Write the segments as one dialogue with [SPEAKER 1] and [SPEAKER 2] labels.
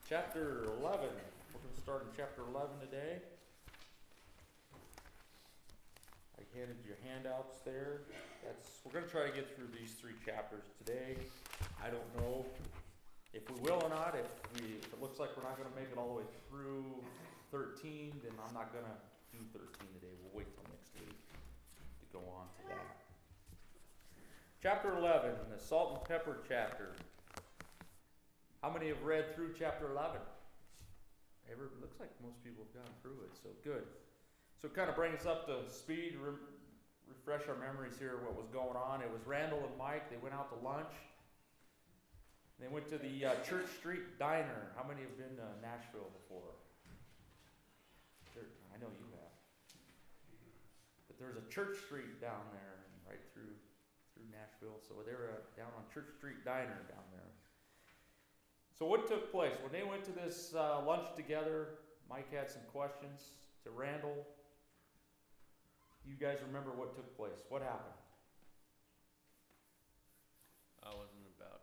[SPEAKER 1] Chapter 11. We're going to start in chapter 11 today. I handed you handouts there. We're going to try to get through these three chapters today. I don't know if we will or not. If it looks like we're not going to make it all the way through 13, then I'm not going to do 13 today. We'll wait till next week to go on to that. Chapter 11, the salt and pepper chapter. How many have read through chapter 11? Looks like most people have gone through it, so good. So kind of bring us up to speed, refresh our memories here what was going on. It was Randall and Mike. They went out to lunch. They went to the Church Street Diner. How many have been to Nashville before? I know you have. But there's a Church Street down there, right through Nashville. So they were down on Church Street Diner down there. So what took place? When they went to this lunch together, Mike had some questions to Randall. You guys remember what took place? What happened?
[SPEAKER 2] I wasn't about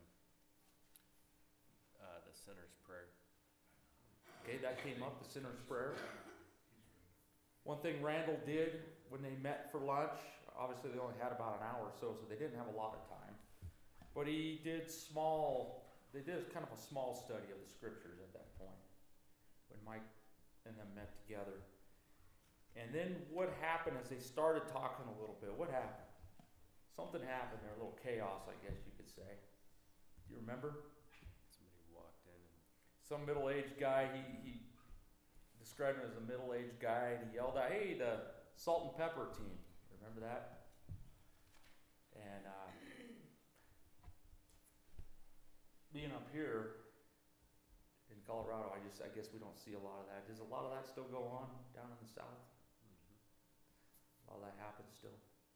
[SPEAKER 2] the sinner's prayer.
[SPEAKER 1] Okay, that came up, the sinner's prayer. One thing Randall did when they met for lunch, obviously they only had about an hour or so they didn't have a lot of time. But they did kind of a small study of the scriptures at that point when Mike and them met together. And then what happened is they started talking a little bit. What happened? Something happened there, a little chaos, I guess you could say. Do you remember?
[SPEAKER 2] Somebody walked in and
[SPEAKER 1] some middle-aged guy, he described him as a middle-aged guy, and he yelled out, "Hey, the salt and pepper team." Remember that? And being up here in Colorado, I guess we don't see a lot of that. Does a lot of that still go on down in the south? Mm-hmm. A lot of that happens still.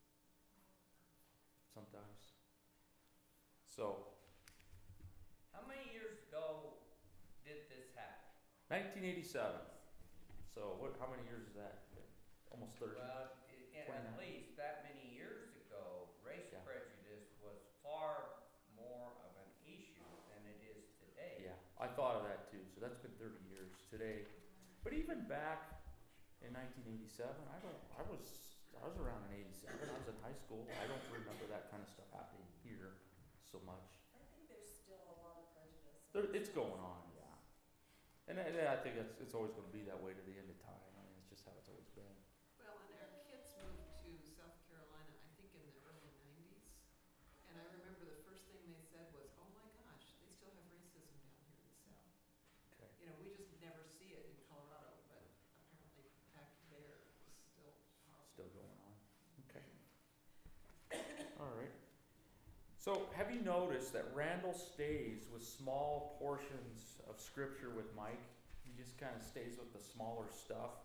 [SPEAKER 1] Sometimes. So.
[SPEAKER 3] How many years ago did this happen?
[SPEAKER 1] 1987. So how many years is that? Almost 30.
[SPEAKER 3] Well, at least that many years ago, race prejudice was far more of an issue than it is today.
[SPEAKER 1] Yeah, I thought of that too. So that's been 30 years today. But even back in 1987, I was around in 87. I was in high school. I don't remember that kind of stuff happening here so much.
[SPEAKER 4] I think there's still a lot of prejudice.
[SPEAKER 1] It's going on, yeah. And I think it's always going to be that way to the end of time. I mean, it's just how it's always been.
[SPEAKER 5] Well, and our kids moved to South Carolina, I think in the early 90s. And I remember the first thing they said was, "Oh my gosh, they still have racism down here in the South."
[SPEAKER 1] Okay.
[SPEAKER 5] You know, we just never see it in Colorado, but apparently back there it was still powerful.
[SPEAKER 1] Still going on. Okay. All right. So have you noticed that Randall stays with small portions of scripture with Mike? He just kind of stays with the smaller stuff.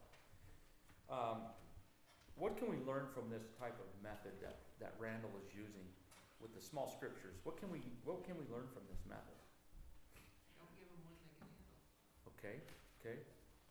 [SPEAKER 1] What can we learn from this type of method that Randall is using with the small scriptures? What can we learn from this method?
[SPEAKER 5] Don't give them what they can handle.
[SPEAKER 1] Okay.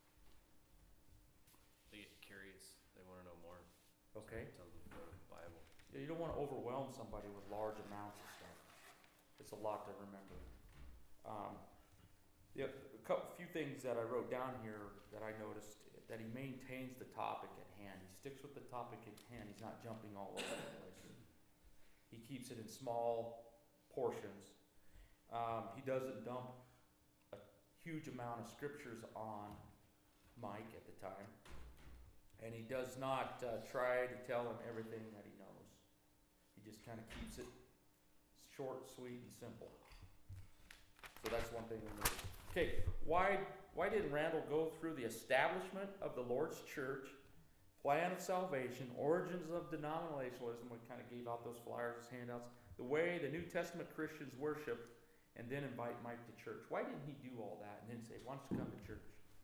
[SPEAKER 2] they get curious. They want to know more.
[SPEAKER 1] Okay.
[SPEAKER 2] So tell them to go to the Bible.
[SPEAKER 1] Yeah, you don't want to overwhelm somebody with large amounts of stuff. It's a lot to remember. A few things that I wrote down here that I noticed, that he maintains the topic at hand. He sticks with the topic at hand. He's not jumping all over the place. He keeps it in small portions. He doesn't dump a huge amount of scriptures on Mike at the time. And he does not try to tell him everything that he knows. He just kind of keeps it short, sweet, and simple. So that's one thing we notice. Okay, why didn't Randall go through the establishment of the Lord's church, plan of salvation, origins of denominationalism? We kind of gave out those flyers as handouts. The way the New Testament Christians worship, and then invite Mike to church. Why didn't he do all that and then say, "Why don't you come to church"?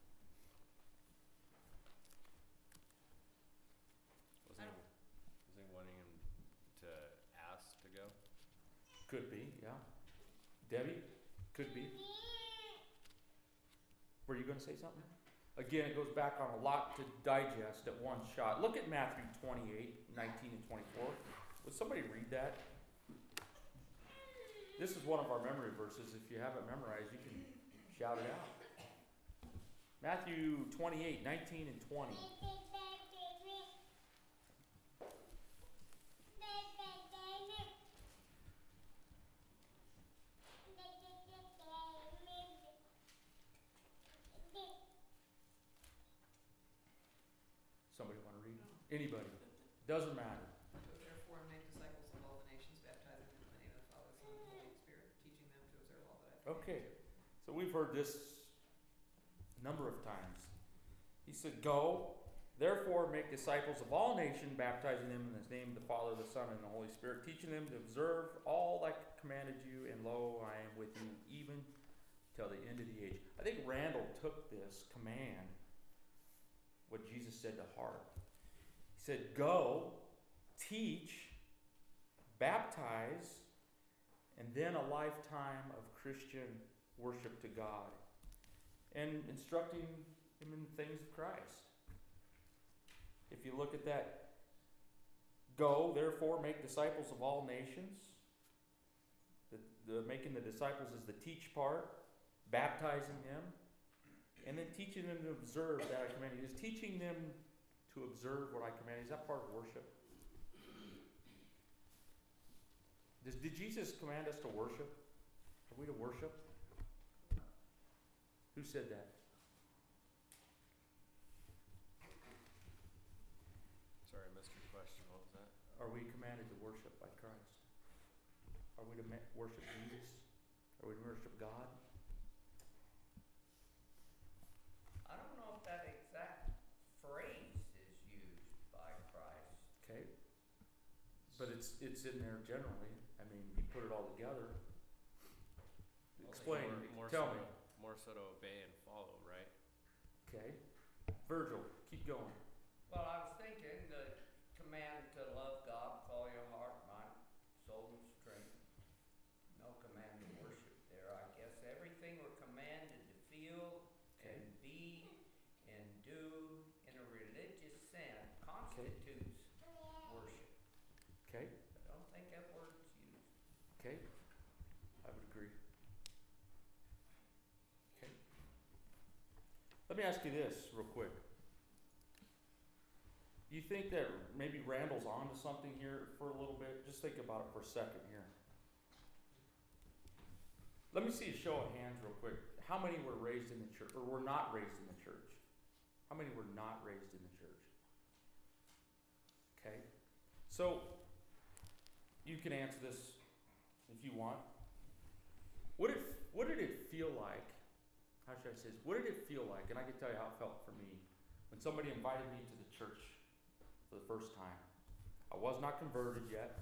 [SPEAKER 2] Was he wanting him to ask to go?
[SPEAKER 1] Could be, yeah. Debbie? Could be. Were you going to say something? Again, it goes back on a lot to digest at one shot. Look at Matthew 28, 19 and 24. Would somebody read that? This is one of our memory verses. If you have it memorized, you can Shout it out. Matthew 28, 19 and 20. Somebody want to read? Anybody. Doesn't matter.
[SPEAKER 5] Go therefore and make disciples of all the nations, baptizing them in the name of the Father, Son, and Holy Spirit, teaching them to observe all that I've commanded
[SPEAKER 1] Okay.
[SPEAKER 5] you.
[SPEAKER 1] So we've heard this a number of times. He said, "Go, therefore make disciples of all nations, baptizing them in the name of the Father, the Son, and the Holy Spirit, teaching them to observe all that I commanded you, and lo, I am with you even till the end of the age." I think Randall took this command, what Jesus said, to heart. He said, "Go, teach, baptize, and then a lifetime of Christian worship to God, and instructing him in the things of Christ." If you look at that, go, therefore, make disciples of all nations. The making the disciples is the teach part, baptizing them, and then teaching them to observe that I commanded you. Is teaching them to observe what I commanded, is that part of worship? Did Jesus command us to worship? Are we to worship? Who said that?
[SPEAKER 2] Sorry, I missed your question. What was that?
[SPEAKER 1] Are we commanded to worship like Christ? Are we to worship Jesus? Are we to worship God?
[SPEAKER 3] I don't know if that exact phrase is used by Christ.
[SPEAKER 1] Okay. But it's in there generally. I mean, you put it all together. Explain. Tell me.
[SPEAKER 2] More so to obey and follow, right?
[SPEAKER 1] Okay. Virgil, keep going.
[SPEAKER 3] Well, I was thinking the command to love God with all your heart, mind, soul, and strength. No command to worship there. I guess everything we're commanded to feel and be and do in a religious sense constitutes worship.
[SPEAKER 1] Okay.
[SPEAKER 3] I don't think that word's used.
[SPEAKER 1] Okay. I would agree. Okay. Let me ask you this real quick. You think that maybe Randall's on to something here for a little bit? Just think about it for a second here. Let me see a show of hands real quick. How many were raised in the church, or were not raised in the church? How many were not raised in the church? Okay. So, you can answer this if you want. What did it feel like? How should I say this? What did it feel like? And I can tell you how it felt for me when somebody invited me to the church for the first time. I was not converted yet.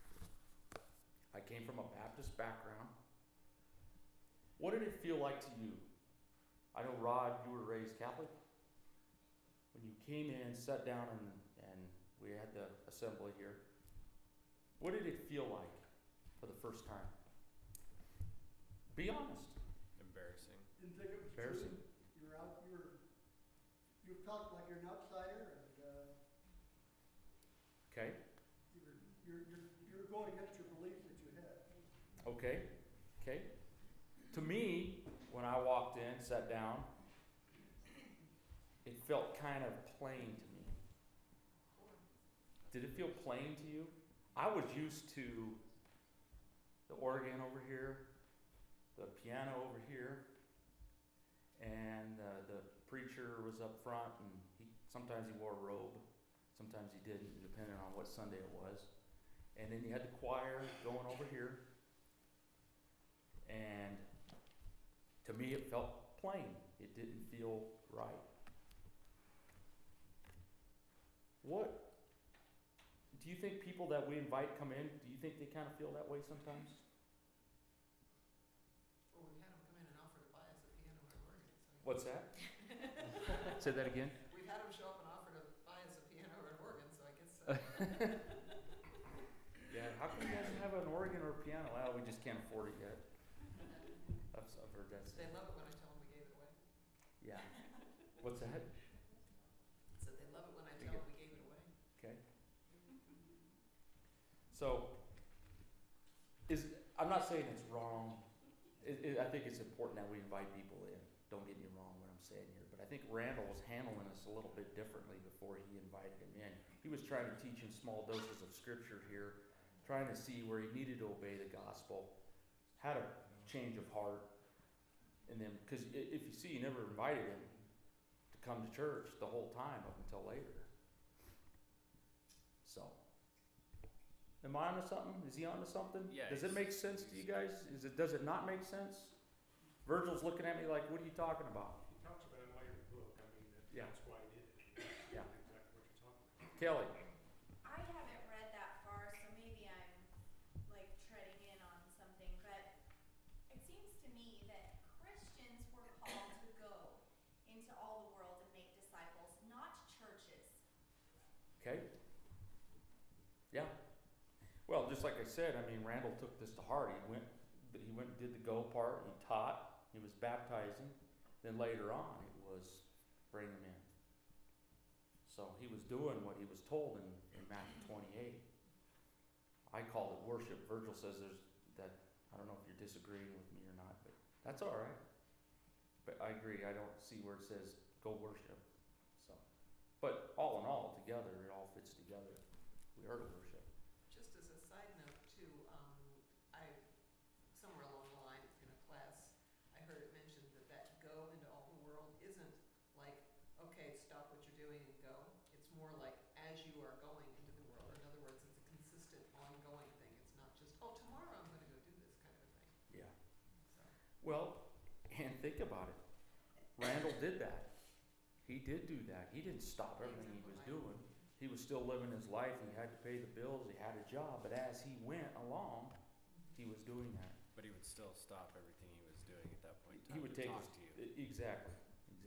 [SPEAKER 1] I came from a Baptist background. What did it feel like to you? I know, Rod, you were raised Catholic. When you came in, sat down, and we had the assembly here, what did it feel like for the first time? Be honest.
[SPEAKER 2] Embarrassing.
[SPEAKER 6] Didn't think it was
[SPEAKER 1] Embarrassing.
[SPEAKER 6] true. You felt like you're an outsider, and
[SPEAKER 1] Okay.
[SPEAKER 6] you're going against your beliefs that you had.
[SPEAKER 1] Okay. Okay. To me, when I walked in, sat down, it felt kind of plain to me. Did it feel plain to you? I was used to the organ over here, the piano over here, and the preacher was up front, and sometimes he wore a robe, sometimes he didn't, depending on what Sunday it was. And then you had the choir going over here, and to me it felt plain. It didn't feel right. What do you think people that we invite come in, do you think they kind of feel that way sometimes?
[SPEAKER 5] Well, we've had them come in and offer to buy us a piano or an organ, so.
[SPEAKER 1] What's that? Say that again.
[SPEAKER 5] We've had them show up and offer to buy us a piano or an organ, so I guess.
[SPEAKER 1] Yeah, how come you guys have an organ or a piano? Well, we just can't afford it yet. I've heard that.
[SPEAKER 5] They love it when I tell them we gave it away.
[SPEAKER 1] Yeah. What's that?
[SPEAKER 5] So they love it when I tell them we gave it away.
[SPEAKER 1] Okay. So, I'm not saying it's wrong I think it's important that we invite people in. Don't get me wrong what I'm saying here, but I think Randall was handling us a little bit differently before he invited him in. He was trying to teach him small doses of scripture here, trying to see where he needed to obey the gospel, had a change of heart, and then, because if you see, he never invited him to come to church the whole time up until later. So, am I onto something? Is he onto something?
[SPEAKER 2] Yeah,
[SPEAKER 1] Does it make sense to you guys? Does it not make sense? Virgil's looking at me like, what are you talking about?
[SPEAKER 6] He talks about it later in the book, I mean,
[SPEAKER 1] Yeah.
[SPEAKER 6] that's why he did it.
[SPEAKER 1] Yeah.
[SPEAKER 6] Exactly what you're talking about.
[SPEAKER 1] Kelly?
[SPEAKER 4] I haven't read that far, so maybe I'm like treading in on something, but it seems to me that Christians were called to go into all the world and make disciples, not churches.
[SPEAKER 1] Okay. Yeah. Well, just like I said, I mean, Randall took this to heart. He went and did the go part. He taught. He was baptizing. Then later on, it was bring him in. So he was doing what he was told in Matthew 28. I call it worship. Virgil says there's that. I don't know if you're disagreeing with me or not, but that's all right. But I agree. I don't see where it says go worship. So, but all in all, together, it all fits together. We are to worship.
[SPEAKER 5] Just as a side note too, I, somewhere along the line in a class, I heard it mentioned that go into all the world isn't like, okay, stop what you're doing and go. It's more like as you are going into the world. In other words, it's a consistent, ongoing thing. It's not just, oh, tomorrow I'm going to go do this kind of a thing.
[SPEAKER 1] Yeah.
[SPEAKER 5] So,
[SPEAKER 1] Well, and think about it. Randall did that. He did do that. He didn't stop everything he was doing. He was still living his life. He had to pay the bills. He had a job. But as he went along, he was doing that.
[SPEAKER 2] But he would still stop everything he was doing at that point in
[SPEAKER 1] He
[SPEAKER 2] time
[SPEAKER 1] would
[SPEAKER 2] to
[SPEAKER 1] take
[SPEAKER 2] talk
[SPEAKER 1] us
[SPEAKER 2] to you.
[SPEAKER 1] Exactly.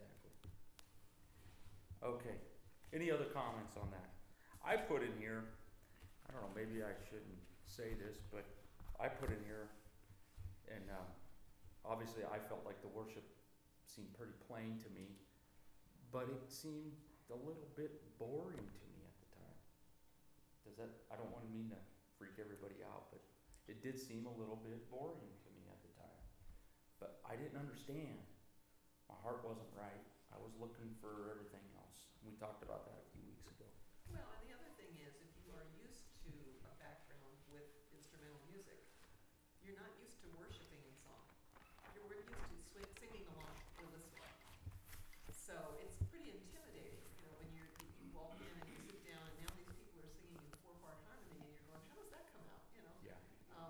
[SPEAKER 1] Okay. Any other comments on that? I put in here, I don't know, maybe I shouldn't say this, but I put in here, and obviously I felt like the worship seemed pretty plain to me, but it seemed a little bit boring to me at the time. Does that, I don't want to mean to freak everybody out, but it did seem a little bit boring to me at the time. But I didn't understand. My heart wasn't right. I was looking for everything else. We talked about that a few weeks ago.
[SPEAKER 5] well, and the other thing is, if you are used to a background with instrumental music, you're not used to worshiping in song. We're used to singing along or listening. So it's pretty intimidating, you know, when you walk in and you sit down and now these people are singing in 4-part harmony and you're going, how does that come out, you know?
[SPEAKER 1] Yeah.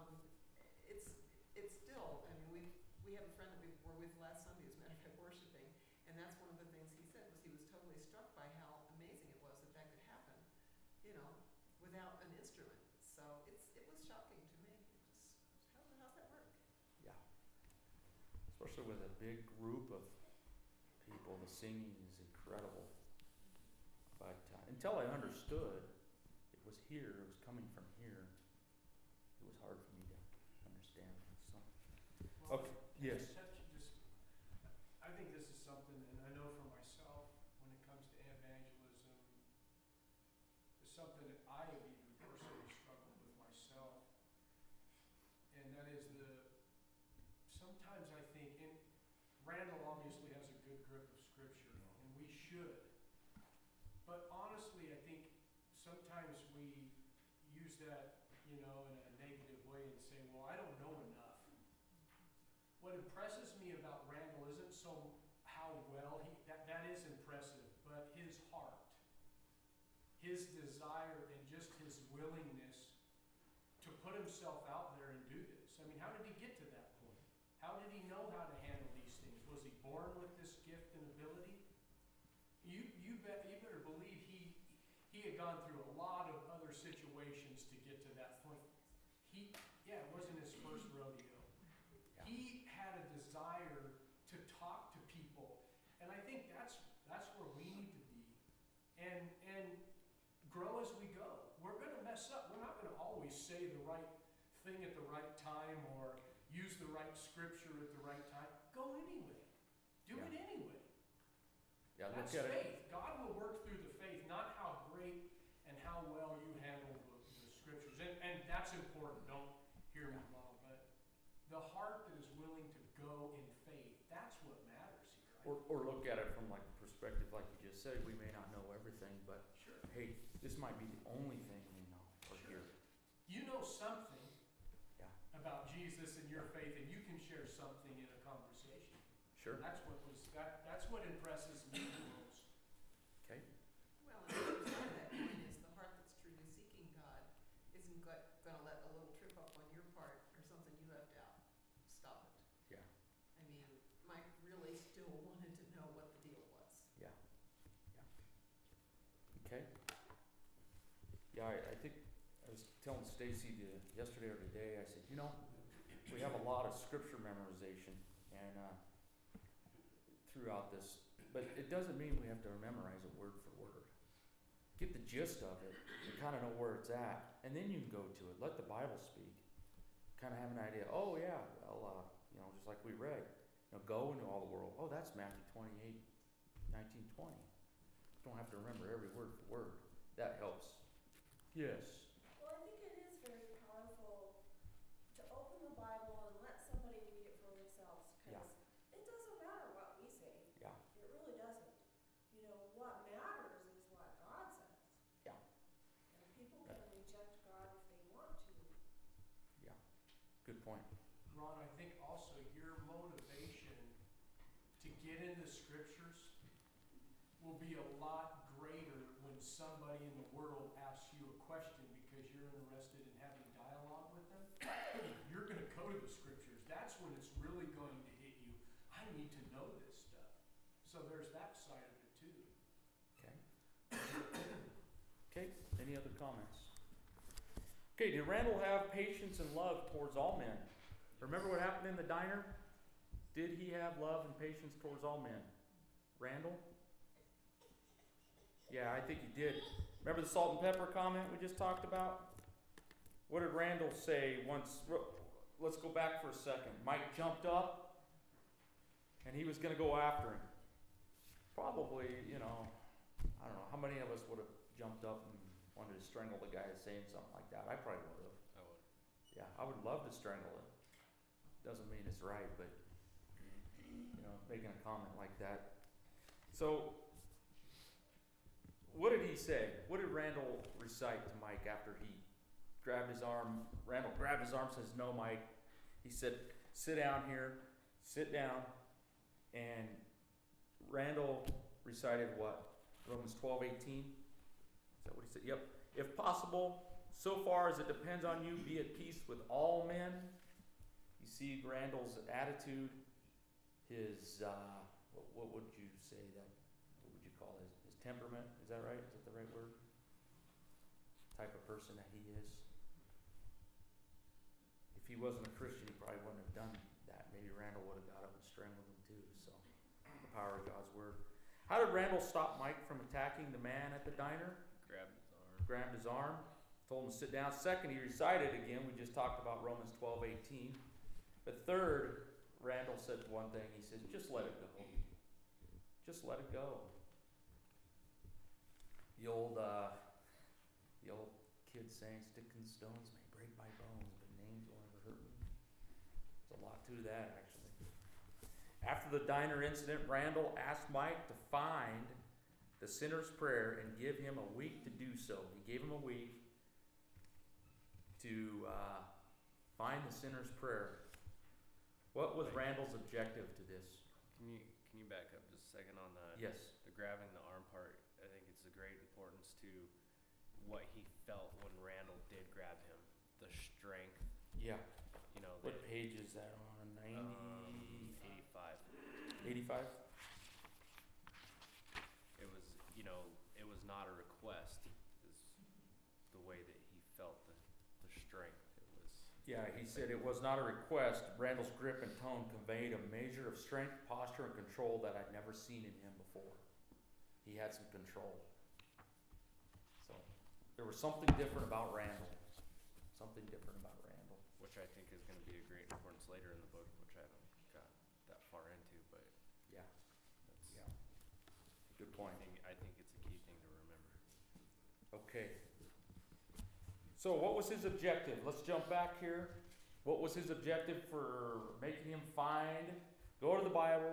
[SPEAKER 5] It's still, I mean, we have a friend that we were with last Sunday, as a matter of fact, worshiping, and that's one of the things he said was he was totally struck by how amazing it was that could happen, you know, without an instrument. So it was shocking to me. It just, how's that work?
[SPEAKER 1] Yeah. Especially with a big group of people, the singing is incredible. But until I understood it was here, it was coming from here, it was hard for me to understand. So, okay, yes.
[SPEAKER 6] I think this is something, and I know for myself, when it comes to evangelism, is something that I have even personally struggled with myself. And that is sometimes I think, and Randall obviously has a good grip of scripture, and we should. But honestly, I think sometimes we use that, you know, in a negative way and say, well, I don't know enough. What impresses me about Randall isn't so how well that is impressive, but his heart, his desire, and just his willingness to put himself out there and do this. I mean, how did he get to that point? How did he know how to handle these things? Was he born with this gift and ability? You better believe he had gone through a lot of other situations to get to that point. It wasn't his first rodeo.
[SPEAKER 1] Yeah.
[SPEAKER 6] He had a desire to talk to people, and I think that's where we need to be, and grow as we go. We're going to mess up. We're not going to always say the right thing at the right time or use the right scripture at the right time. Go anyway. Do
[SPEAKER 1] Yeah.
[SPEAKER 6] it anyway.
[SPEAKER 1] Yeah,
[SPEAKER 6] That's
[SPEAKER 1] look at it.
[SPEAKER 6] faith. God will work through the faith, not how great and how well you handle the scriptures. And that's important. Don't hear me wrong. But the heart that is willing to
[SPEAKER 1] Or look at it from like the perspective, like you just said, we may not know everything, but
[SPEAKER 6] Sure.
[SPEAKER 1] hey, this might be the only thing we know or hear.
[SPEAKER 6] You know something
[SPEAKER 1] Yeah.
[SPEAKER 6] about Jesus and your faith, and you can share something in a conversation.
[SPEAKER 1] Sure.
[SPEAKER 6] That's what impresses me the most.
[SPEAKER 1] Okay.
[SPEAKER 5] Well, and the other side of that coin is the heart that's truly seeking God isn't gonna let a little trip up on your part or something you left out stop it.
[SPEAKER 1] Yeah.
[SPEAKER 5] I mean, Mike really still wanted to know what the deal was.
[SPEAKER 1] Yeah. Okay. Yeah, I think I was telling Stacy yesterday or today. I said, we have a lot of scripture memorization and throughout this, but it doesn't mean we have to memorize it word for word. Get the gist of it and kind of know where it's at, and then you can go to it. Let the Bible speak. Kind of have an idea. Oh yeah, well, just like we read, go into all the world. Oh, that's Matthew 28, 19, 20. Don't have to remember every word for word. That helps. Yes.
[SPEAKER 7] Well, I think it is very powerful to open the Bible and let somebody read it for themselves,
[SPEAKER 1] Yeah.
[SPEAKER 7] because it doesn't matter what we say.
[SPEAKER 1] Yeah.
[SPEAKER 7] It really doesn't. What matters is what God says.
[SPEAKER 1] Yeah.
[SPEAKER 7] And people can reject God if they want to.
[SPEAKER 1] Good point.
[SPEAKER 6] Ron, I think also your motivation to get in the scriptures will be a lot greater when somebody in the world asks you a question because you're interested in having dialogue with them. You're going to go to the scriptures. That's when it's really going to hit you. I need to know this stuff. So there's that side of it too.
[SPEAKER 1] Okay. Okay. Any other comments? Okay. Did Randall have patience and love towards all men? Remember what happened in the diner? Did he have love and patience towards all men? Randall? Yeah, I think he did. Remember the salt and pepper comment we just talked about? What did Randall say once? Let's go back for a second. Mike jumped up and he was going to go after him. Probably, I don't know. How many of us would have jumped up and wanted to strangle the guy saying something like that? I probably would have.
[SPEAKER 2] I would.
[SPEAKER 1] Yeah, I would love to strangle him. Doesn't mean it's right, but, making a comment like that. So, what did he say? What did Randall recite to Mike after he grabbed his arm? Randall grabbed his arm, says, "No, Mike." He said, "Sit down here, sit down." And Randall recited what? Romans 12:18? Is that what he said? Yep. "If possible, so far as it depends on you, be at peace with all men." You see Randall's attitude, his, what would you say that, what would you call his temperament? Is that right? Is that the right word? Type of person that he is. If he wasn't a Christian, he probably wouldn't have done that. Maybe Randall would have got up and strangled him too. So, the power of God's word. How did Randall stop Mike from attacking the man at the diner?
[SPEAKER 2] Grabbed his arm.
[SPEAKER 1] Grabbed his arm, told him to sit down. Second, he recited again. We just talked about Romans 12:18. But third, Randall said one thing. He says, "Just let it go. Just let it go." The old kid saying, "Sticks and stones may break my bones, but names will never hurt me." There's a lot to that, actually. After the diner incident, Randall asked Mike to find the sinner's prayer and give him a week to do so. He gave him a week to find the sinner's prayer. What was Randall's objective to this?
[SPEAKER 2] Can you back up just a second on the
[SPEAKER 1] Yes.
[SPEAKER 2] the grabbing the arm part? I think it's a great importance to what he felt when Randall did grab him. The strength,
[SPEAKER 1] Yeah.
[SPEAKER 2] that,
[SPEAKER 1] What page is that on?
[SPEAKER 2] 85.
[SPEAKER 1] 85?
[SPEAKER 2] It was not a request, is the way that he felt the strength. It was.
[SPEAKER 1] Yeah, he said it was not a request. Randall's grip and tone conveyed a measure of strength, posture, and control that I'd never seen in him before. He had some control. So, there was something different about Randall. Something different about Randall.
[SPEAKER 2] Which I think is going to be a great importance later in the book, which I haven't got that far into, but
[SPEAKER 1] Yeah,
[SPEAKER 2] that's,
[SPEAKER 1] yeah. Good point.
[SPEAKER 2] I think it's a key thing to remember.
[SPEAKER 1] Okay. So what was his objective? Let's jump back here. What was his objective for making him go to the Bible,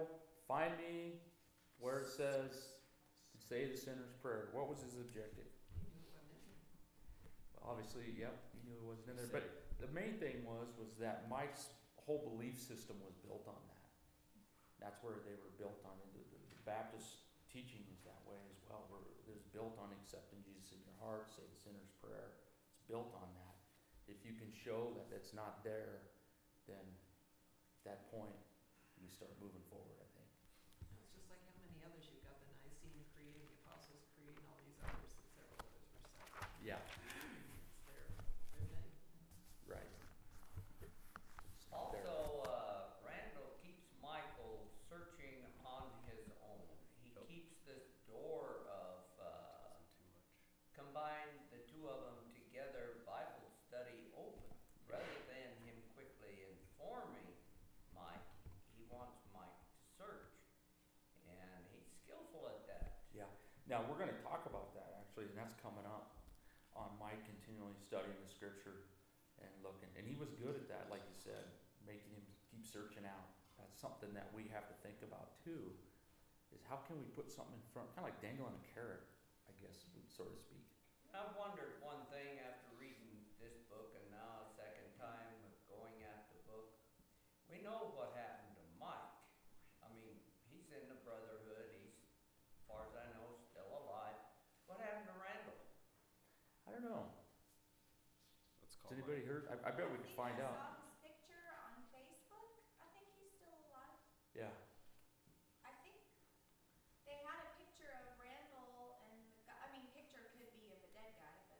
[SPEAKER 1] find me where it says to say the sinner's prayer. What was his objective?
[SPEAKER 5] He knew it wasn't in there.
[SPEAKER 1] Obviously, yep, he knew it wasn't in there. But the main thing was that Mike's whole belief system was built on that. That's where they were built on. The Baptist teaching is that way as well. It's built on accepting Jesus in your heart, say the sinner's prayer. It's built on that. If you can show that that's not there, then at that point you start moving forward, I think.
[SPEAKER 5] It's just like how many others you've got, the Nicene Creed and the Apostles' Creed and all these others that several others were cited.
[SPEAKER 1] Yeah,
[SPEAKER 5] It's their thing.
[SPEAKER 1] right. It's not there.
[SPEAKER 3] Also, Randall keeps Michael searching on his own. He
[SPEAKER 2] Yep.
[SPEAKER 3] keeps this door of
[SPEAKER 2] Isn't too much.
[SPEAKER 3] combine the two of them together Bible study open. Rather than him quickly informing Mike, he wants Mike to search. And he's skillful at that.
[SPEAKER 1] Yeah. Now, we're going to talk about that actually, and that's coming up on Mike continually studying the scripture and looking. And he was good at that, like you said, making him keep searching out. That's something that we have to think about too, is how can we put something in front, kind of like dangling a carrot, I guess, so to speak.
[SPEAKER 3] I've wondered one thing after reading this book and now a second time of going at the book. We know what happened to Mike. I mean, he's in the Brotherhood. He's, as far as I know, still alive. What happened to Randall?
[SPEAKER 1] I don't know.
[SPEAKER 2] Let's
[SPEAKER 1] Has
[SPEAKER 2] call
[SPEAKER 1] anybody
[SPEAKER 2] Mike.
[SPEAKER 1] heard? I bet we could find
[SPEAKER 4] I
[SPEAKER 1] out.
[SPEAKER 4] saw his picture on Facebook. I think he's still alive.
[SPEAKER 1] Yeah.
[SPEAKER 4] I think they had a picture of Randall and the guy. I mean, picture could be of a dead guy, but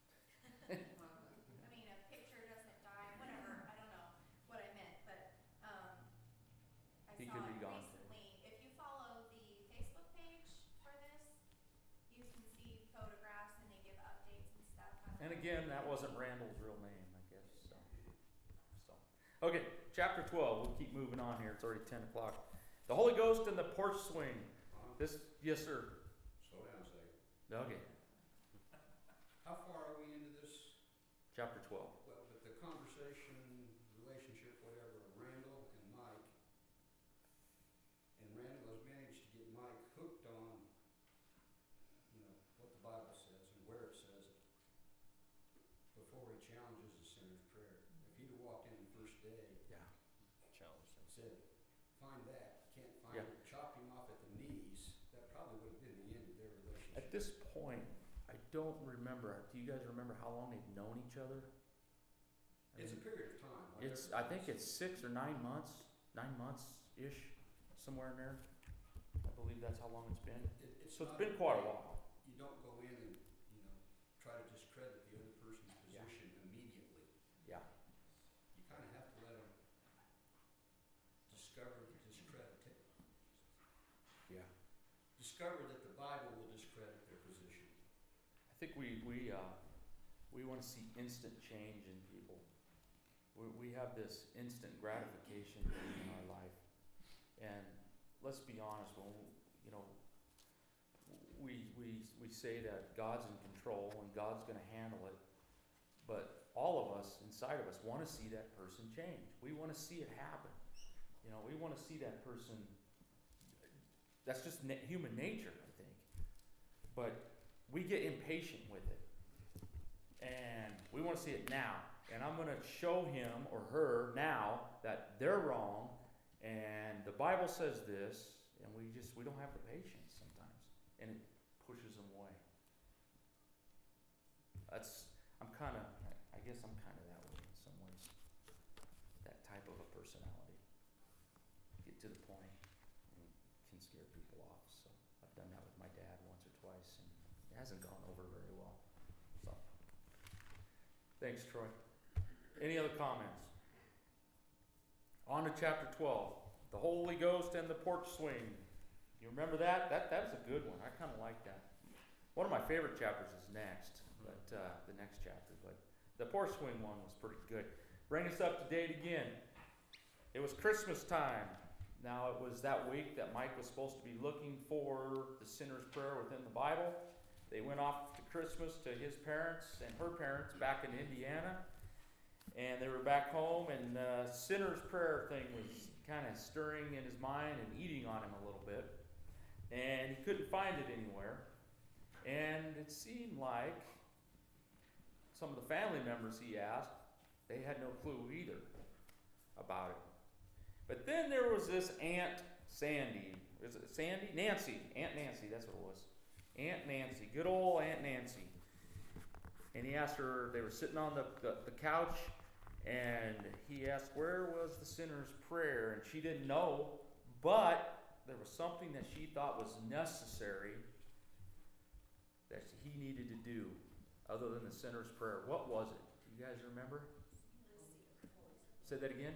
[SPEAKER 4] I mean, a picture doesn't die. Whatever. I don't know what I meant, but I
[SPEAKER 1] He
[SPEAKER 4] saw
[SPEAKER 1] could be
[SPEAKER 4] it
[SPEAKER 1] gone.
[SPEAKER 4] recently. If you follow the Facebook page for this, you can see photographs and they give updates and stuff.
[SPEAKER 1] And again, that wasn't Randall's real name, I guess. So. Okay, chapter 12. We'll keep moving on here. It's already 10 o'clock. The Holy Ghost and the porch swing. This, yes, sir.
[SPEAKER 8] Slow down a second.
[SPEAKER 1] Okay,
[SPEAKER 8] How far are we into this?
[SPEAKER 1] chapter 12.
[SPEAKER 8] Well, but the conversation, relationship, whatever, of Randall and Mike, and Randall has managed to get Mike hooked on, what the Bible says and where it says it, before he challenges the sinner's prayer. If he'd have walked in the first day
[SPEAKER 1] Yeah.
[SPEAKER 2] Challenged him.
[SPEAKER 8] and said, find that, can't find
[SPEAKER 1] Yeah.
[SPEAKER 8] it, chopped him off at the knees, that probably would have been the end of their relationship.
[SPEAKER 1] At this point, I don't remember. Do you guys remember how long they've known each other? I
[SPEAKER 8] It's a
[SPEAKER 1] mean,
[SPEAKER 8] period of time.
[SPEAKER 1] It's.
[SPEAKER 8] whatever
[SPEAKER 1] I think
[SPEAKER 8] it
[SPEAKER 1] it's
[SPEAKER 8] is.
[SPEAKER 1] 6 or 9 months. 9 months ish, somewhere in there. I believe that's how long it's been.
[SPEAKER 8] It's
[SPEAKER 1] So it's
[SPEAKER 8] not
[SPEAKER 1] been
[SPEAKER 8] a-
[SPEAKER 1] quite a while.
[SPEAKER 8] You don't go in and, try to discredit the other person's
[SPEAKER 1] Yeah.
[SPEAKER 8] position immediately.
[SPEAKER 1] Yeah.
[SPEAKER 8] You kind of have to let them discover the discredit.
[SPEAKER 1] Yeah.
[SPEAKER 8] Discover that the Bible will discredit their position.
[SPEAKER 1] I think we want to see instant change in people. We have this instant gratification in our life, and let's be honest. When we say that God's in control and God's going to handle it, but all of us inside of us want to see that person change. We want to see it happen. We want to see that person. That's just human nature, I think. But we get impatient with it. And we want to see it now. And I'm going to show him or her now that they're wrong. And the Bible says this. And we don't have the patience sometimes. And it pushes them away. I guess I'm kind of that way in some ways. That type of a personality. Get to the point and can scare people off. So I've done that with my dad once or twice, and it hasn't gone over very well. So thanks, Troy. Any other comments? On to chapter 12, the Holy Ghost and the porch swing. You remember that? That was a good one. I kind of like that. One of my favorite chapters is next, but the next chapter. But the porch swing one was pretty good. Bring us up to date again. It was Christmas time. Now, it was that week that Mike was supposed to be looking for the sinner's prayer within the Bible. They went off to Christmas to his parents and her parents back in Indiana. And they were back home, and the sinner's prayer thing was kind of stirring in his mind and eating on him a little bit. And he couldn't find it anywhere. And it seemed like some of the family members he asked, they had no clue either about it. But then there was this Aunt Sandy. Is it Sandy? Nancy. Aunt Nancy, that's what it was. Aunt Nancy. Good old Aunt Nancy. And he asked her, they were sitting on the couch, and he asked, where was the sinner's prayer? And she didn't know, but there was something that she thought was necessary that he needed to do other than the sinner's prayer. What was it? Do you guys remember? Say that again.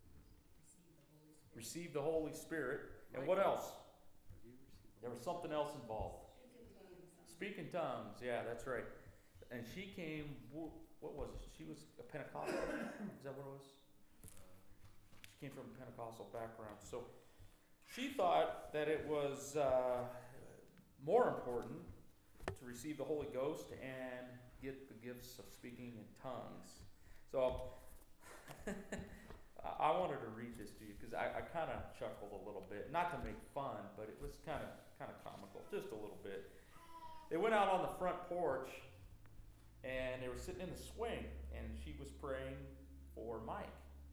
[SPEAKER 1] Receive the Holy Spirit. And what else? There was something else involved. Speak in tongues. Yeah, that's right. And she came, what was it? She was a Pentecostal? Is that what it was? She came from a Pentecostal background. So she thought that it was more important to receive the Holy Ghost and get the gifts of speaking in tongues. So I wanted to read this to you because I kind of chuckled a little bit. Not to make fun, but it was kind of comical, just a little bit. They went out on the front porch, and they were sitting in the swing, and she was praying for Mike.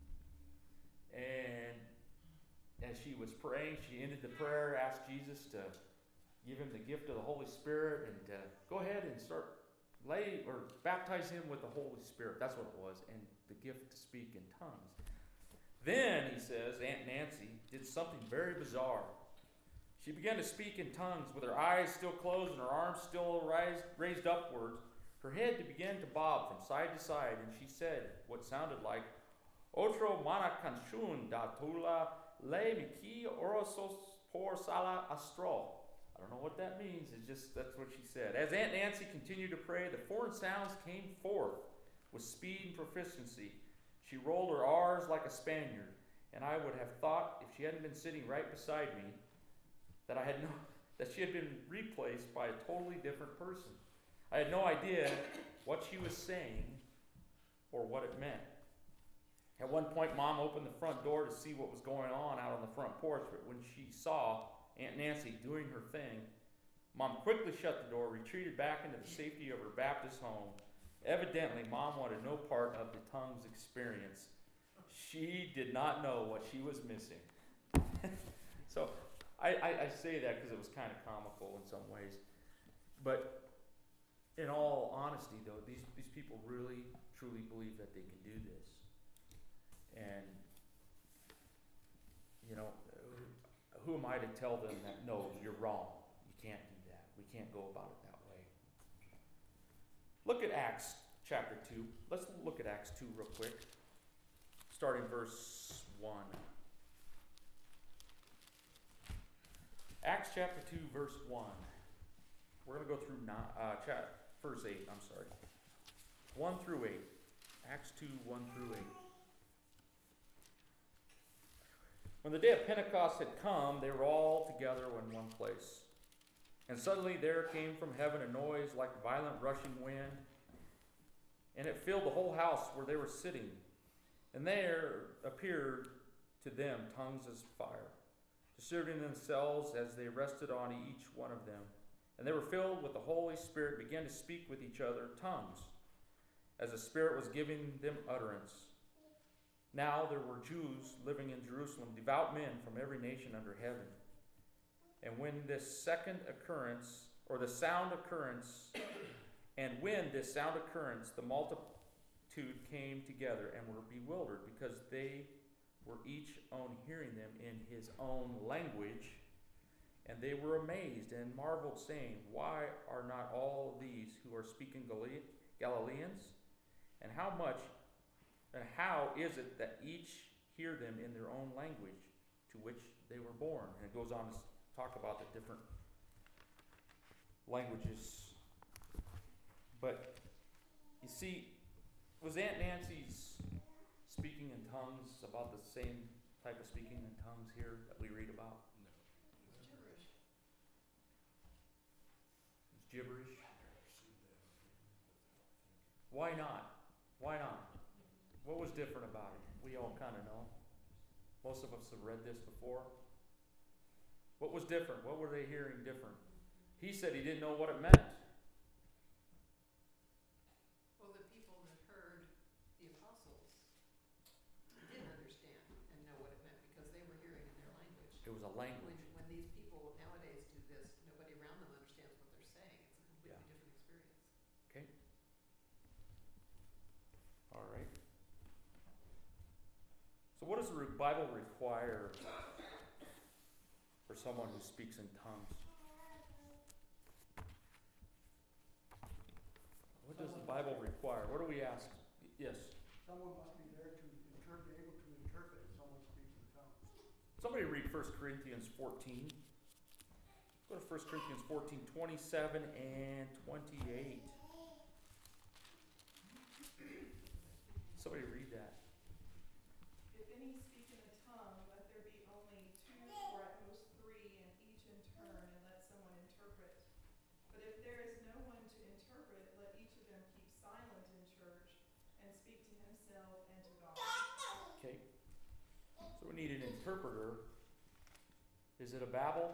[SPEAKER 1] And as she was praying, she ended the prayer, asked Jesus to give him the gift of the Holy Spirit, and to go ahead and baptize him with the Holy Spirit. That's what it was, and the gift to speak in tongues. Then, he says, Aunt Nancy did something very bizarre. She began to speak in tongues with her eyes still closed and her arms still raised upwards. Her head began to bob from side to side, and she said what sounded like, Otro mana canchun da tula le miki orosos por sala astro. I don't know what that means. That's what she said. As Aunt Nancy continued to pray, the foreign sounds came forth with speed and proficiency. She rolled her R's like a Spaniard, and I would have thought, if she hadn't been sitting right beside me, that she had been replaced by a totally different person. I had no idea what she was saying or what it meant. At one point, Mom opened the front door to see what was going on out on the front porch, but when she saw Aunt Nancy doing her thing, Mom quickly shut the door, retreated back into the safety of her Baptist home. Evidently, Mom wanted no part of the tongues experience. She did not know what she was missing. So I say that because it was kind of comical in some ways. But in all honesty, though, these people really, truly believe that they can do this. And, who am I to tell them that, no, you're wrong. You can't do that. We can't go about it that way. Look at Acts chapter 2. Let's look at Acts 2 real quick. Starting verse 1. Acts chapter 2, verse 1. We're going to go through verse 8, 1 through 8. Acts 2, 1 through 8. When the day of Pentecost had come, they were all together in one place. And suddenly there came from heaven a noise like violent rushing wind, and it filled the whole house where they were sitting. And there appeared to them tongues as fire, distributing themselves as they rested on each one of them. And they were filled with the Holy Spirit, began to speak with each other tongues, as the Spirit was giving them utterance. Now there were Jews living in Jerusalem, devout men from every nation under heaven. And when this sound occurrence, the multitude came together and were bewildered, because they were each on hearing them in his own language. And they were amazed and marveled, saying, why are not all these who are speaking Galileans? And how is it that each hear them in their own language to which they were born? And it goes on to talk about the different languages. But you see, was Aunt Nancy's speaking in tongues about the same type of speaking in tongues here that we read about?
[SPEAKER 5] It's gibberish.
[SPEAKER 1] It's gibberish. Why not? Why not? What was different about it? We all kind of know. Most of us have read this before. What was different? What were they hearing different? He said he didn't know what it meant.
[SPEAKER 5] Well, the people that heard the apostles didn't understand and know what it meant because they were hearing in their language.
[SPEAKER 1] It was a language.
[SPEAKER 5] When these people nowadays do this, nobody around them understands what they're saying. It's a completely
[SPEAKER 1] Yeah.
[SPEAKER 5] different experience.
[SPEAKER 1] Okay. All right. So what does the Bible require for someone who speaks in tongues? What does the Bible require? What do we ask? Yes.
[SPEAKER 9] Someone must be there to be able to interpret if someone speaks in tongues.
[SPEAKER 1] Somebody read 1 Corinthians 14. Go to 1 Corinthians 14, 27 and 28. Somebody read that.
[SPEAKER 10] If any speak in a tongue, let there be only 2 or at most 3, and each in turn, and let someone interpret. But if there is no one to interpret, let each of them keep silent in church, and speak to himself and to God.
[SPEAKER 1] Okay. So we need an interpreter. Is it a Babel?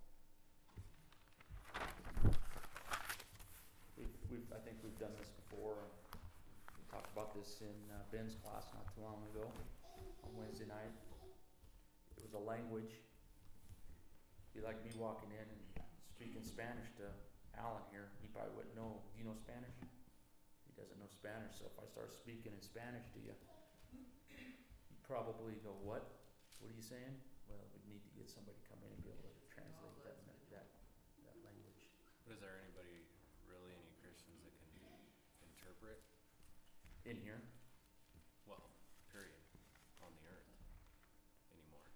[SPEAKER 1] I think we've done this before. We talked about this in Ben's class not too long ago on Wednesday night. It was a language. It'd be like me walking in and speaking Spanish to Alan here. He probably wouldn't know. Do you know Spanish? He doesn't know Spanish, so if I start speaking in Spanish to you, you'd probably go, what? What are you saying? Well, we'd need to get somebody to come in and be able to translate that language.
[SPEAKER 2] But is there anybody, really any Christians that can interpret?
[SPEAKER 1] In here?
[SPEAKER 2] Well, period, on the earth anymore.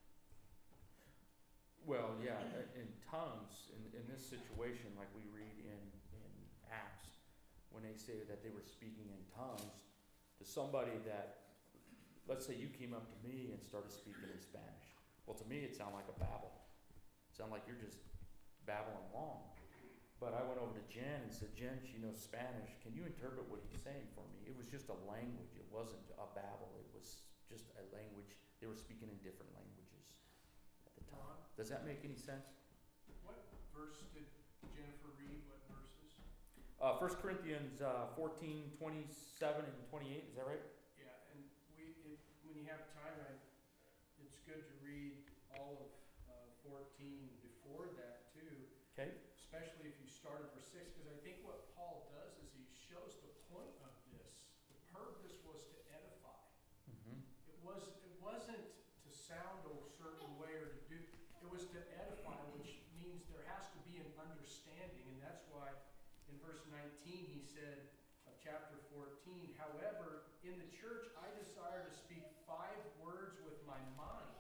[SPEAKER 1] Well, yeah, in tongues, in this situation, like we read in Acts, when they say that they were speaking in tongues to somebody that, let's say you came up to me and started speaking in Spanish. Well, to me, it sounded like a babble. It sounded like you're just babbling along. But I went over to Jen and said, Jen, she knows Spanish. Can you interpret what he's saying for me? It was just a language. It wasn't a babble. It was just a language. They were speaking in different languages at the time. Does that make any sense?
[SPEAKER 6] What verse did Jennifer read? What verses?
[SPEAKER 1] 1 Corinthians 14, 27 and 28. Is that right?
[SPEAKER 6] Yeah, and when you have time, it's good to read all of 14 before that too.
[SPEAKER 1] Okay.
[SPEAKER 6] Especially if you start at verse 6, because I think what Paul does is he shows the point of this. The purpose was to edify.
[SPEAKER 1] Mm-hmm.
[SPEAKER 6] It wasn't to sound a certain way or to do. It was to edify, which means there has to be an understanding, and that's why in verse 19 he said of chapter 14, however, in the church I desire to speak 5 words with my mind,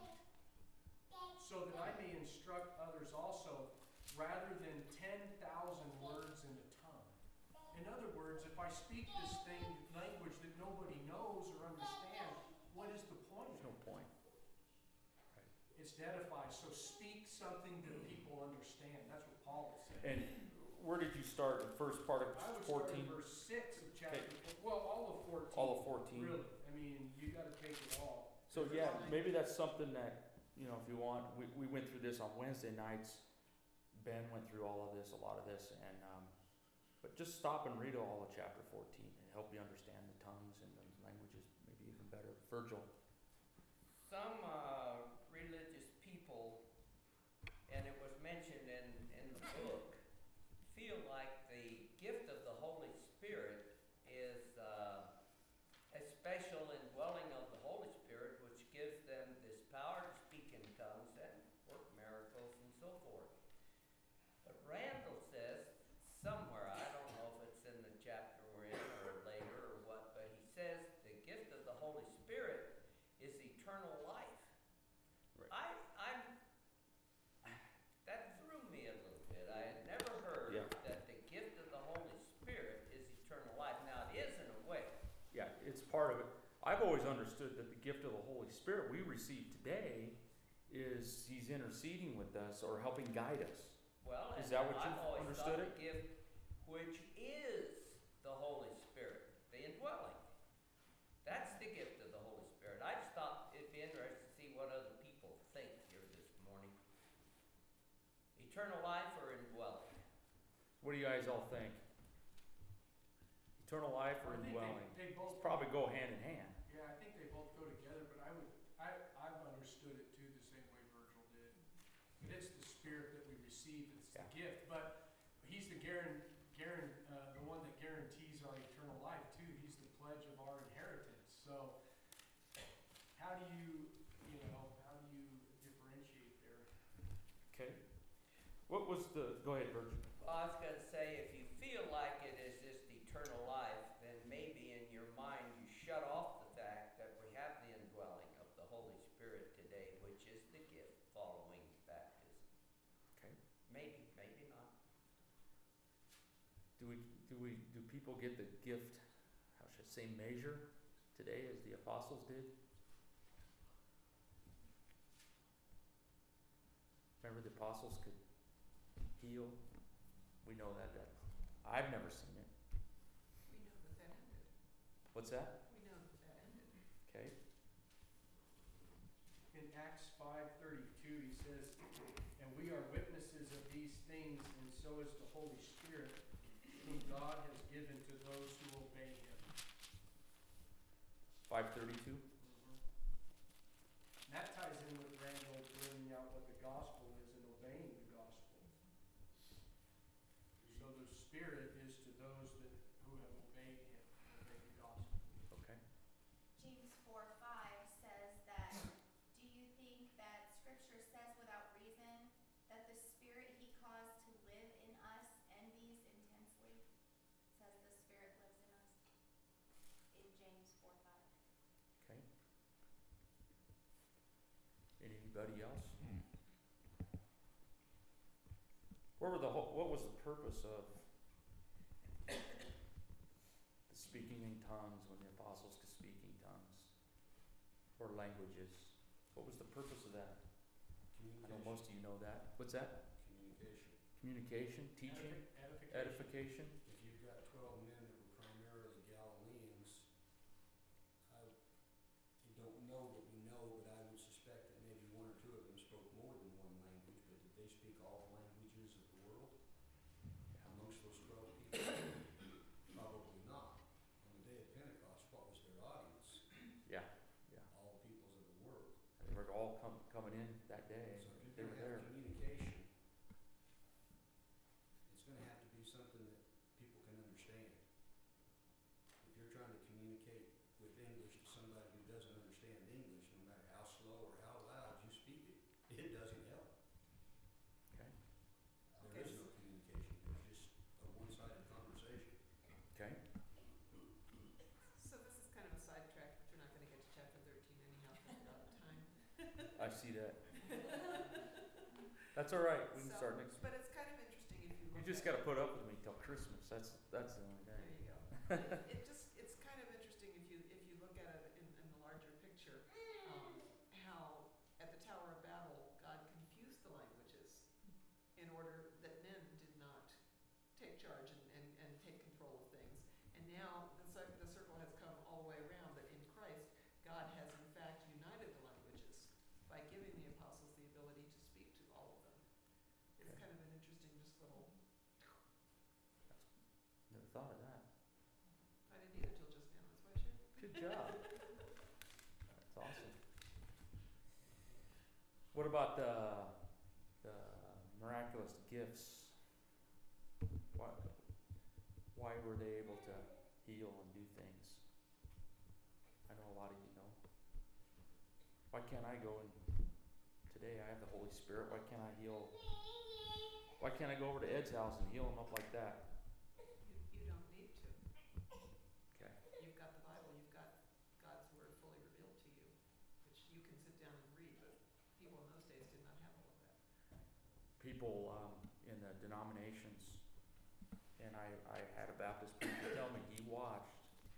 [SPEAKER 6] so that I may instruct others also, rather than 10,000 words in a tongue. In other words, if I speak this language that nobody knows or understands, what is the point?
[SPEAKER 1] There's no point. Right.
[SPEAKER 6] It's to edify. So speak something that people understand. That's what Paul is saying.
[SPEAKER 1] And where did you start? The first part of
[SPEAKER 6] I would
[SPEAKER 1] 14?
[SPEAKER 6] start in verse 6 of chapter 4. Well, all of 14.
[SPEAKER 1] All of 14.
[SPEAKER 6] Really. I mean, you got to take it all.
[SPEAKER 1] So yeah, maybe that's something that, if you want, we went through this on Wednesday nights. Ben went through all of this, a lot of this, and but just stop and read all of chapter 14 and help you understand the tongues and the languages maybe even better. Virgil.
[SPEAKER 3] Some religious people, and it was mentioned in the book, feel like the gift of the Holy Spirit is a special indwelling of the Holy Spirit, which gives them this power to speak in tongues and work miracles and so forth. But Randall says somewhere, I don't know if it's in the chapter we're in or later or what, but he says the gift of the Holy Spirit is eternal life.
[SPEAKER 2] Right.
[SPEAKER 3] That threw me a little bit. I had never heard that the gift of the Holy Spirit is eternal life. Now it is in a way.
[SPEAKER 1] Yeah, it's part of it. I've always understood that the gift of the Holy Spirit we receive today is He's interceding with us or helping guide us.
[SPEAKER 3] Well,
[SPEAKER 1] Is
[SPEAKER 3] and
[SPEAKER 1] that what
[SPEAKER 3] I've
[SPEAKER 1] you've
[SPEAKER 3] always
[SPEAKER 1] understood
[SPEAKER 3] thought
[SPEAKER 1] it?
[SPEAKER 3] the gift which is the Holy Spirit, the indwelling. That's the gift of the eternal life or indwelling?
[SPEAKER 1] What do you guys all think? Eternal life or
[SPEAKER 6] I think
[SPEAKER 1] indwelling?
[SPEAKER 6] they both
[SPEAKER 1] Probably go hand in hand.
[SPEAKER 6] Yeah, I think they both go together, but I've understood it too the same way Virgil did. It's the spirit that we receive, it's the gift, but he's the the one that guarantees our eternal life too. He's the pledge of our inheritance. So how do you differentiate there?
[SPEAKER 1] Okay. What was go ahead, Virgil.
[SPEAKER 3] Well, I was going to say, if you feel like it is just eternal life, then maybe in your mind you shut off the fact that we have the indwelling of the Holy Spirit today, which is the gift following baptism.
[SPEAKER 1] Okay.
[SPEAKER 3] Maybe, maybe not.
[SPEAKER 1] Do people get the gift, how should I say, measure today as the apostles did? Remember the apostles could heal? We know that. I've never seen it.
[SPEAKER 5] We know that that ended.
[SPEAKER 1] What's that?
[SPEAKER 5] We know that that ended.
[SPEAKER 1] Okay.
[SPEAKER 6] In Acts 5:32, he says, "And we are witnesses of these things, and so is the Holy Spirit, whom God has given to those who obey Him."
[SPEAKER 1] 5:32.
[SPEAKER 6] And that ties in with Randall bringing out what the gospel is and obeying the gospel. So the Spirit is to those who have obeyed Him, obeyed the gospel.
[SPEAKER 1] Okay.
[SPEAKER 4] James 4:5 says that, do you think that Scripture says without reason that the Spirit He caused to live in us envies intensely? It says the Spirit lives in us in James 4:5.
[SPEAKER 1] Okay. Anybody else? What was the purpose of the speaking in tongues when the apostles could speak in tongues or languages? What was the purpose of that? I know most of you know that. What's that?
[SPEAKER 8] Communication.
[SPEAKER 1] Communication, teaching, edification.
[SPEAKER 8] If you've got 12 men that were primarily Galileans, I don't know that we know, but I would suspect that maybe one or two of them spoke more than one language, but did they speak all the languages of the world amongst those 12 people? Probably not. On the day of Pentecost, what was their audience?
[SPEAKER 1] Yeah.
[SPEAKER 8] All peoples of the world.
[SPEAKER 1] They were all coming in that day.
[SPEAKER 8] So if
[SPEAKER 1] They
[SPEAKER 8] you're
[SPEAKER 1] were
[SPEAKER 8] going to
[SPEAKER 1] there.
[SPEAKER 8] have communication, it's going to have to be something that people can understand. If you're trying to communicate with English to somebody who doesn't understand English, no matter how slow or how loud you speak it, it doesn't help.
[SPEAKER 1] Okay.
[SPEAKER 8] There is no communication. There's just a one-sided conversation.
[SPEAKER 1] Okay.
[SPEAKER 5] So this is kind of a sidetrack, but you're not going to get to chapter 13 anyhow because we're out of time.
[SPEAKER 1] I see that. That's all right. We can start next week.
[SPEAKER 5] But it's kind of interesting if you
[SPEAKER 1] You
[SPEAKER 5] look
[SPEAKER 1] just
[SPEAKER 5] at
[SPEAKER 1] got to put up with me till Christmas. That's the only
[SPEAKER 5] There
[SPEAKER 1] thing.
[SPEAKER 5] you go. It's kind of interesting if you look at it in the larger picture, how at the Tower of Babel God confused the languages in order that men did not take charge and take control of things. And now the circle has come all the way around that in Christ God has in fact united the languages by giving the apostles the ability to speak to all of them. It's
[SPEAKER 1] Okay.
[SPEAKER 5] kind of an interesting just little.
[SPEAKER 1] Never thought of that.
[SPEAKER 5] I didn't either till just now. That's why I shared it.
[SPEAKER 1] Good job. That's awesome. What about the miraculous gifts? Why were they able to heal and do things? I know a lot of you know. Why can't I go and today I have the Holy Spirit? Why can't I heal? Why can't I go over to Ed's house and heal him up like that?
[SPEAKER 5] You don't need to.
[SPEAKER 1] Okay.
[SPEAKER 5] You've got the Bible, you've got God's Word fully revealed to you, which you can sit down and read, but people in those days did not have all of that.
[SPEAKER 1] People in the denominations, and I had a Baptist preacher tell me he watched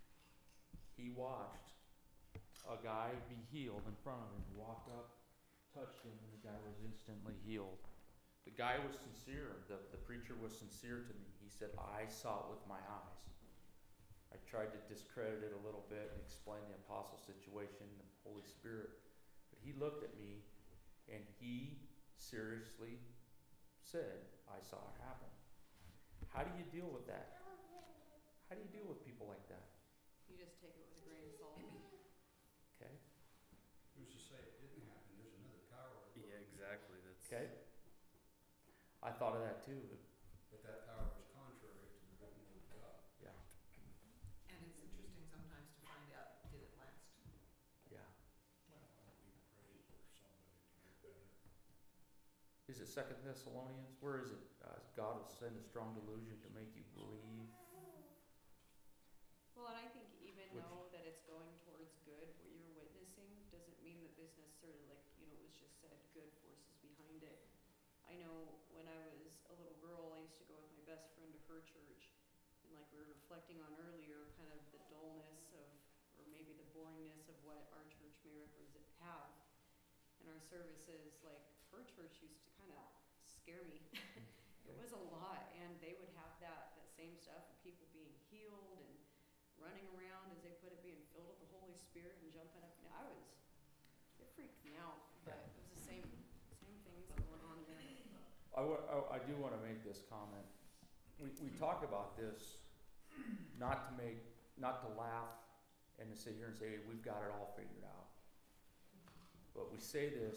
[SPEAKER 1] a guy be healed in front of him. He walked up, touched him, and the guy was instantly healed. The guy was sincere. The preacher was sincere to me. He said, I saw it with my eyes. I tried to discredit it a little bit and explain the apostle situation, the Holy Spirit. But he looked at me and he seriously said, I saw it happen. How do you deal with that? How do you deal with people like that?
[SPEAKER 5] You just take it with a grain of salt.
[SPEAKER 1] Okay?
[SPEAKER 8] Who's to say it didn't happen? There's another power at work.
[SPEAKER 2] Yeah, exactly. That's
[SPEAKER 1] Okay? I thought of that too.
[SPEAKER 8] But that power is contrary to the written word of God.
[SPEAKER 1] Yeah.
[SPEAKER 5] And it's interesting sometimes to find out, did it last?
[SPEAKER 1] Yeah.
[SPEAKER 8] Well, we pray for somebody to get better.
[SPEAKER 1] Is it 2 Thessalonians? Where is it? God will send a strong delusion to make you believe.
[SPEAKER 11] Well, and I think even
[SPEAKER 1] Which-
[SPEAKER 11] though that it's going towards good, what you're witnessing doesn't mean that there's necessarily, like, you know, it was just said, good forces behind it. I know when I was a little girl, I used to go with my best friend to her church, and like we were reflecting on earlier, kind of the dullness of, or maybe the boringness of what our church may have in our services. Like, her church used to kind of scare me. It was a lot, and they would have that same stuff, and people being healed and running around, as they put it, being filled with the Holy Spirit and jumping up. Now, it freaked me out, but it was the same things going on there.
[SPEAKER 1] I do want to make this comment. We talk about this not to laugh and to sit here and say we've got it all figured out. But we say this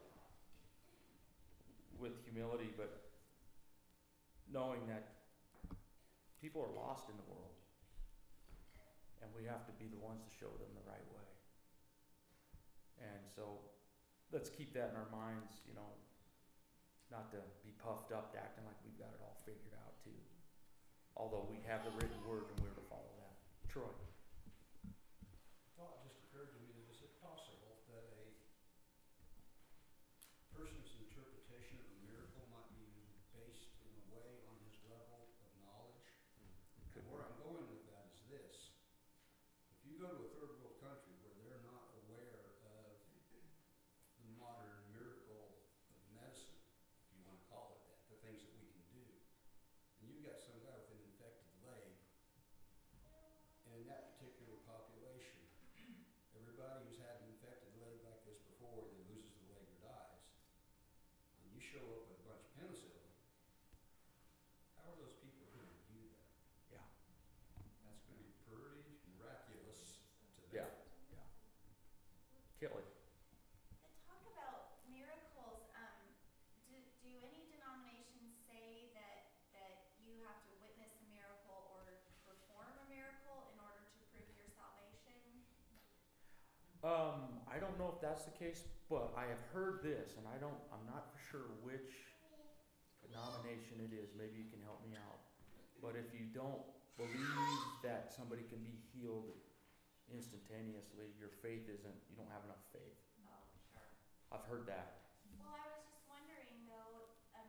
[SPEAKER 1] with humility, but knowing that people are lost in the world, and we have to be the ones to show them the right way. And so let's keep that in our minds, you know, not to be puffed up, acting like we've got it all figured out too. Although we have the written word and we're to follow that. Troy.
[SPEAKER 8] Thought just occurred to me that is it possible that a person's interpretation of a miracle might be based in a way on his level of knowledge?
[SPEAKER 1] Could
[SPEAKER 8] And where I'm going with that is this. If you go to a third world country where they're not aware of the modern miracle of medicine, if you want to call it that, the things that we can do, and you've got some guy with an infected leg, and in that particular population, everybody who's had an infected leg like this before, that loses the leg or dies, and you show up with a bunch of penicillin, how are those people going to view that?
[SPEAKER 1] Yeah.
[SPEAKER 8] That's going to be pretty miraculous to them.
[SPEAKER 1] Yeah. Yeah. Kelly.
[SPEAKER 4] The talk about miracles, do any denominations say that you have to witness a miracle or perform a miracle in order to prove your salvation?
[SPEAKER 1] I don't know if that's the case, but I have heard this, and I'm not for sure which denomination it is. Maybe you can help me out. But if you don't believe that somebody can be healed instantaneously, your faith you don't have enough faith.
[SPEAKER 4] Oh, sure.
[SPEAKER 1] I've heard that.
[SPEAKER 4] Well, I was just wondering though,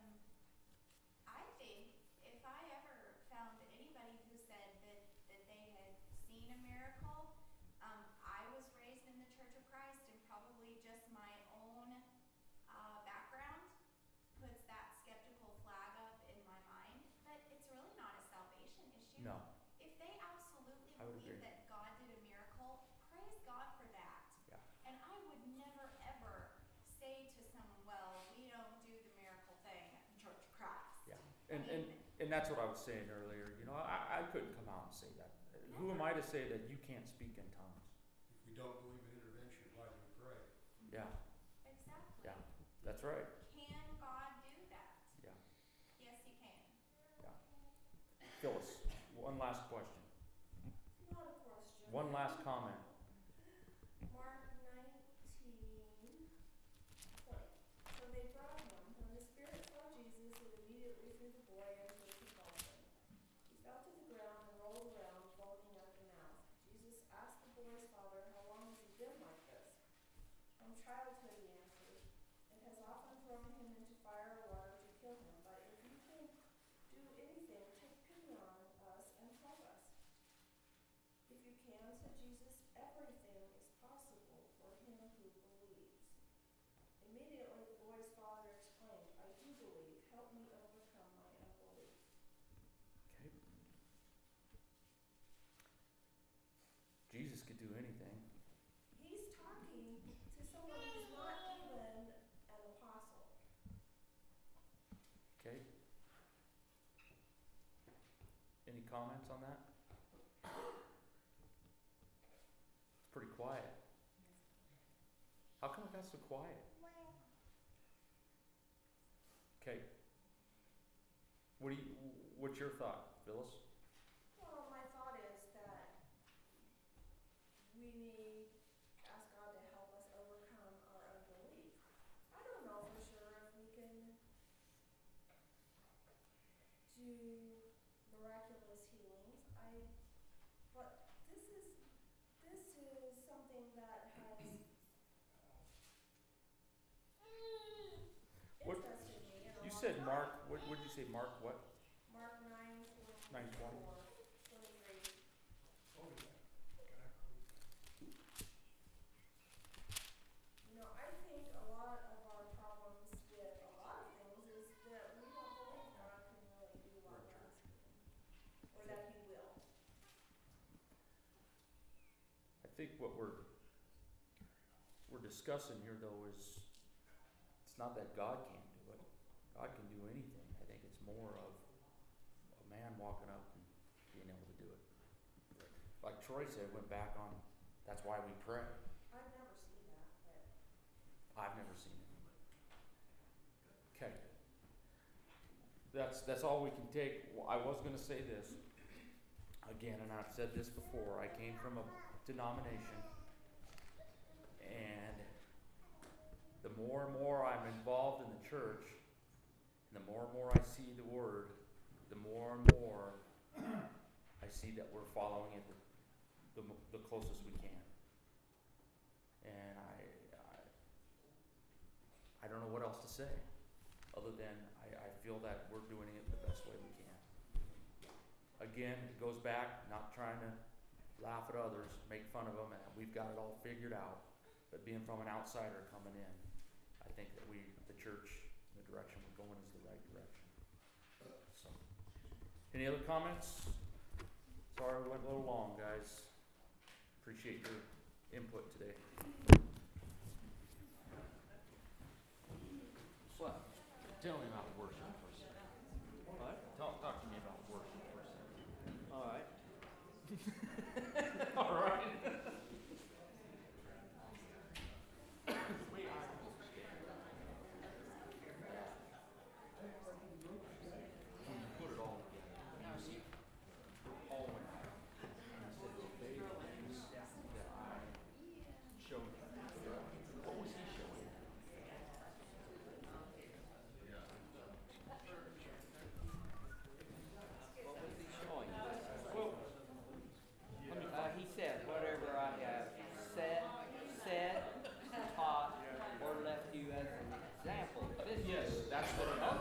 [SPEAKER 4] I think if I ever found anybody who said that they had seen a miracle, I was raised in the Church of Christ, and probably just my own background puts that skeptical flag up in my mind. But it's really not a salvation issue.
[SPEAKER 1] No.
[SPEAKER 4] If they absolutely
[SPEAKER 1] I would
[SPEAKER 4] believe
[SPEAKER 1] agree.
[SPEAKER 4] that God did a miracle, praise God for that.
[SPEAKER 1] Yeah.
[SPEAKER 4] And I would never ever say to someone, well, we don't do the miracle thing at the Church of Christ.
[SPEAKER 1] Yeah. And that's what I was saying earlier. You know, I couldn't come out and say that. Who am I to say that you can't speak in tongues?
[SPEAKER 8] If we don't believe in intervention, why do we pray?
[SPEAKER 1] Yeah.
[SPEAKER 4] Exactly.
[SPEAKER 1] Yeah. That's right.
[SPEAKER 4] Can God do that?
[SPEAKER 1] Yeah.
[SPEAKER 4] Yes, he can.
[SPEAKER 1] Yeah. Phyllis, one last question.
[SPEAKER 7] Not a question.
[SPEAKER 1] One last comment.
[SPEAKER 7] Mark 19:20. So they brought him. When the spirit saw Jesus, it immediately threw the boy into a convulsion. He fell to the ground and rolled around, foaming at the mouth. Jesus asked the boy's father, "How long has he been like this?" "From childhood," he answered. "It has often thrown him into fire or water to kill him, but if you can do anything, take pity on us and help us." "If you can," said Jesus, "everything is possible for him who believes." Immediately the boy's father exclaimed, "I do believe. Help me overcome my unbelief."
[SPEAKER 1] Okay. Jesus could do anything.
[SPEAKER 7] He's talking to someone who's not even an apostle.
[SPEAKER 1] Okay. comments on that? It's pretty quiet. How come it got so quiet? Okay. What's your thought, Phyllis?
[SPEAKER 7] Well, my thought is that we need to ask God to help us overcome our unbelief. I don't know for sure if we can do miraculous healings. But this is something that has
[SPEAKER 1] What-
[SPEAKER 7] interested me in a
[SPEAKER 1] You
[SPEAKER 7] long
[SPEAKER 1] said
[SPEAKER 7] time.
[SPEAKER 1] Mark, what did you say, Mark what?
[SPEAKER 7] Mark 9:24,
[SPEAKER 1] 9:20.
[SPEAKER 7] 23.
[SPEAKER 6] Oh, yeah, exactly.
[SPEAKER 7] You know, I think a lot of our problems with a lot of things is that we don't believe God can really do what we're asking Him, or that He will.
[SPEAKER 1] I think what we're discussing here though is, it's not that God can't do it. God can do anything. I think it's more of a man walking up and being able to do it. Like Troy said, went back on, that's why we pray.
[SPEAKER 7] I've never seen that, but
[SPEAKER 1] I've never seen it. Okay. That's all we can take. I was going to say this again, and I've said this before. I came from a denomination, and the more and more I'm involved in the church, and the more and more I see the Word, the more and more I see that we're following it the closest we can. And I don't know what else to say, other than I feel that we're doing it the best way we can. Again, it goes back, not trying to laugh at others, make fun of them, and we've got it all figured out. But being from an outsider coming in, I think that the church, the direction we're going is the right direction. So, any other comments? Sorry we went a little long, guys. Appreciate your input today. What? Tell me about worship for a second.
[SPEAKER 3] What?
[SPEAKER 1] Talk to me about worship for a second.
[SPEAKER 3] All right.
[SPEAKER 1] All right. Put it all together. Now see, Paul went out and said the things that I showed him. What was he showing him?
[SPEAKER 3] What was he showing?
[SPEAKER 1] Well,
[SPEAKER 3] He said, whatever I have said, taught, or left you as an example. This
[SPEAKER 1] yes, that's what I